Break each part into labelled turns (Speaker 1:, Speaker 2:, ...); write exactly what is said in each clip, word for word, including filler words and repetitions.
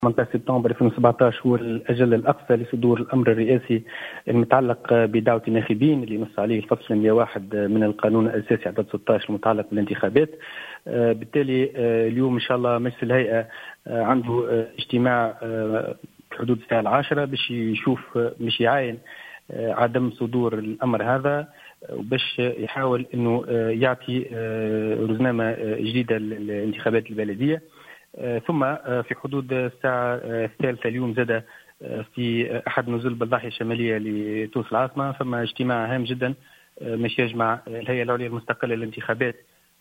Speaker 1: ثمانية عشر سبتمبر ألفين وسبعة عشر هو الأجل الأقصى لصدور الأمر الرئاسي المتعلق بدعوة الناخبين اللي نص عليه الفصل مئة وواحد من القانون الأساسي عدد ستة عشر المتعلق بالانتخابات. بالتالي اليوم إن شاء الله مجلس الهيئة عنده اجتماع في حدود الساعة العاشرة باش يشوف باش يعاين عدم صدور الأمر هذا وباش يحاول أنه يعطي رزنامة جديدة للانتخابات البلدية. ثم في حدود الساعة الثالثة اليوم زاد في أحد نزول بالضاحية الشمالية لتونس العاصمة ثم اجتماع هام جدا مش يجمع الهيئة العليا المستقلة للانتخابات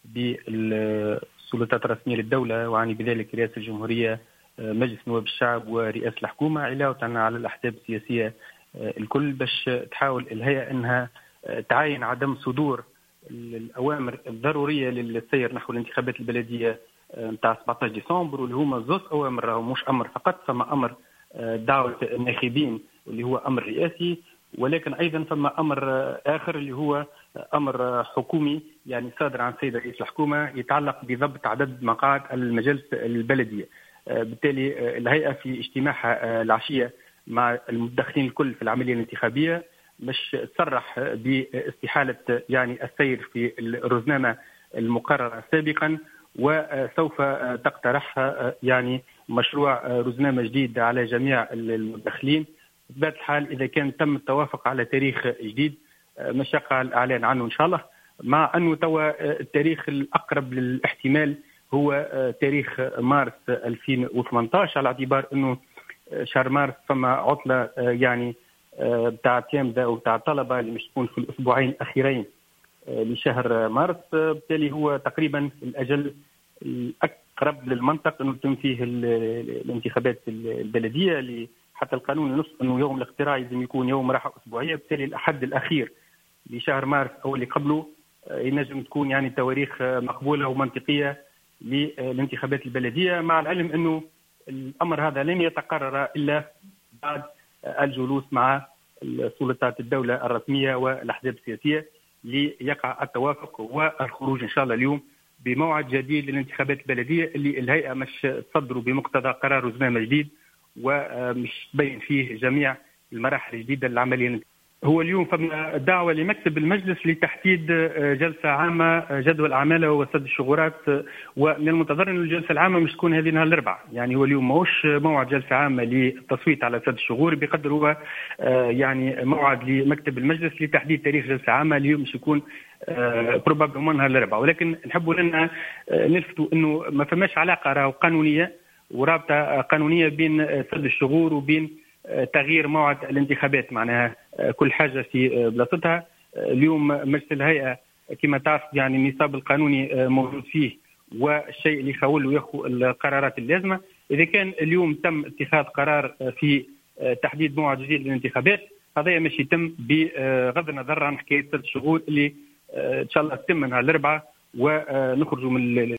Speaker 1: بالسلطات الرسمية للدولة وعني بذلك رئاسة الجمهورية، مجلس نواب الشعب ورئاسة الحكومة، علاوة على الأحزاب السياسية الكل، باش تحاول الهيئة أنها تعاين عدم صدور الأوامر الضرورية للسير نحو الانتخابات البلدية نتاع سبعة عشر ديسمبر، واللي هما زوج أوامر، راهو مش أمر فقط، ثم أمر دعوة الناخبين اللي هو أمر رئاسي، ولكن أيضا ثم أمر آخر اللي هو أمر حكومي يعني صادر عن سيد رئيس الحكومة يتعلق بضبط عدد مقاعد المجالس البلدية. بالتالي الهيئة في اجتماعها العشية مع المتدخلين الكل في العملية الانتخابية مش تصرح باستحالة يعني السير في الرزنامة المقررة سابقا، وسوف تقترح يعني مشروع رزنامة جديد على جميع المدخلين. بطبيعة الحال إذا كان تم التوافق على تاريخ جديد مش يقع الإعلان عنه إن شاء الله، مع أنه توا التاريخ الأقرب للاحتمال هو تاريخ مارس ألفين وثمانية عشر، على اعتبار أنه شهر مارس ثم عطلة يعني بتاع تيامدا وبتاع الطلبة اللي مش تكون في الأسبوعين الأخيرين لشهر مارس. بالتالي هو تقريبا الأجل الأقرب للمنطق أنه يتم فيه الانتخابات البلدية، اللي حتى القانون ينص أنه يوم الاقتراع لازم يكون يوم راحة أسبوعية. بالتالي الأحد الأخير لشهر مارس أو اللي قبله ينجم تكون يعني تواريخ مقبولة ومنطقية للانتخابات البلدية، مع العلم أنه الأمر هذا لن يتقرر إلا بعد الجلوس مع سلطات الدولة الرسمية والأحزاب السياسية ليقع التوافق والخروج إن شاء الله اليوم بموعد جديد للانتخابات البلدية اللي الهيئة مش تصدروا بمقتضى قرار رزنامة جديد ومش بين فيه جميع المراحل الجديدة للعملية. هو اليوم فما دعوة لمكتب المجلس لتحديد جلسة عامة جدول أعماله وسد الشغورات، ومن المنتظر أن الجلسة العامة مش تكون هذه نهار الأربعاء. يعني هو اليوم موش موعد جلسة عامة للتصويت على سد الشغور، بقدر هو يعني موعد لمكتب المجلس لتحديد تاريخ جلسة عامة اليوم مش يكون بروبابلمون نهار الأربعاء. ولكن نحبوا لنا نلفتوا أنه ما فماش علاقة قانونية ورابطة قانونية بين سد الشغور وبين تغيير موعد الانتخابات، معناها كل حاجة في بلاصتها. اليوم مجلس الهيئة كما تعرف يعني النصاب القانوني موجود فيه والشيء اللي يخول له ياخذ القرارات اللازمة. إذا كان اليوم تم اتخاذ قرار في تحديد موعد جديد للانتخابات، هذا مش يتم بغض النظر عن حكاية ست شهور اللي إن شاء الله تتم نهار الأربعاء ونخرجوا من